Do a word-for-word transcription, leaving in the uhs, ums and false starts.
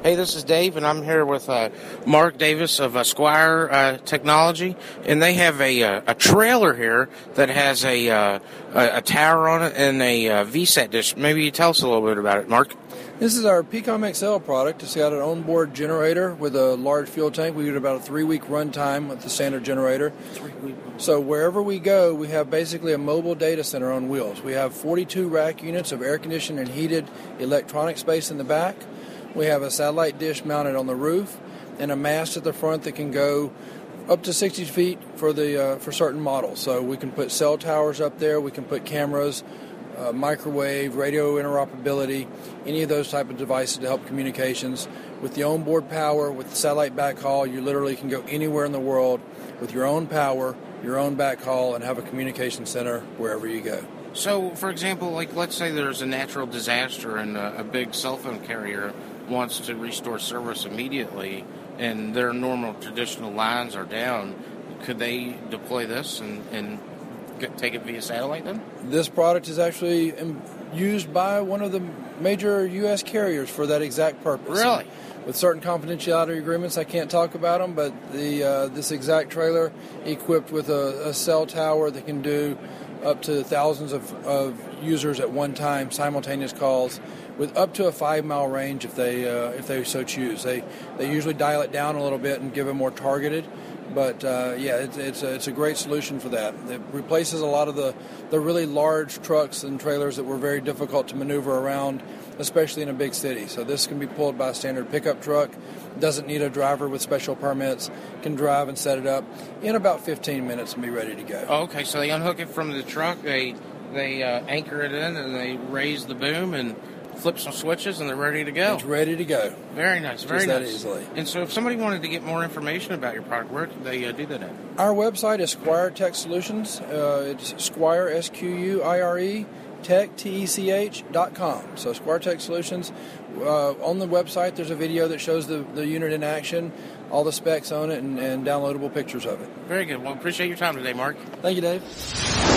Hey, this is Dave, and I'm here with uh, Mark Davis of uh, Squire uh, Technology, and they have a uh, a trailer here that has a uh, a, a tower on it and a uh, V SAT dish. Maybe you tell us a little bit about it, Mark. This is our P COM X L product. It's got an onboard generator with a large fuel tank. We get about a three-week run time with the standard generator. So wherever we go, we have basically a mobile data center on wheels. We have forty-two rack units of air-conditioned and heated electronic space in the back. We have a satellite dish mounted on the roof and a mast at the front that can go up to sixty feet for the uh, for certain models. So we can put cell towers up there. We can put cameras, uh, microwave, radio interoperability, any of those type of devices to help communications. With the onboard power, with the satellite backhaul, you literally can go anywhere in the world with your own power, your own backhaul, and have a communication center wherever you go. So, for example, like let's say there's a natural disaster and a, a big cell phone carrier wants to restore service immediately, and their normal traditional lines are down. Could they deploy this and, and get, take it via satellite then? This product is actually used by one of the major U S carriers for that exact purpose. Really? And with certain confidentiality agreements, I can't talk about them, but the uh, this exact trailer equipped with a, a cell tower that can do up to thousands of, of users at one time, simultaneous calls, with up to a five-mile range if they uh, if they so choose. They they usually dial it down a little bit and give it more targeted, but uh, yeah, it's it's a, it's a great solution for that. It replaces a lot of the, the really large trucks and trailers that were very difficult to maneuver around, especially in a big city. So this can be pulled by a standard pickup truck. Doesn't need a driver with special permits. Can drive and set it up in about fifteen minutes and be ready to go. Oh, okay, so they unhook it from the truck, they they uh, anchor it in, and they raise the boom and flip some switches, and they're ready to go. It's ready to go. Very nice, very Just nice. that easily. And so if somebody wanted to get more information about your product, where could they uh, do that at? Our website is Squire Tech Solutions. Uh, it's Squire, S Q U I R E, Tech, T E C H, dot com. So Squire Tech Solutions. Uh, on the website, there's a video that shows the, the unit in action, all the specs on it, and, and downloadable pictures of it. Very good. Well, appreciate your time today, Mark. Thank you, Dave.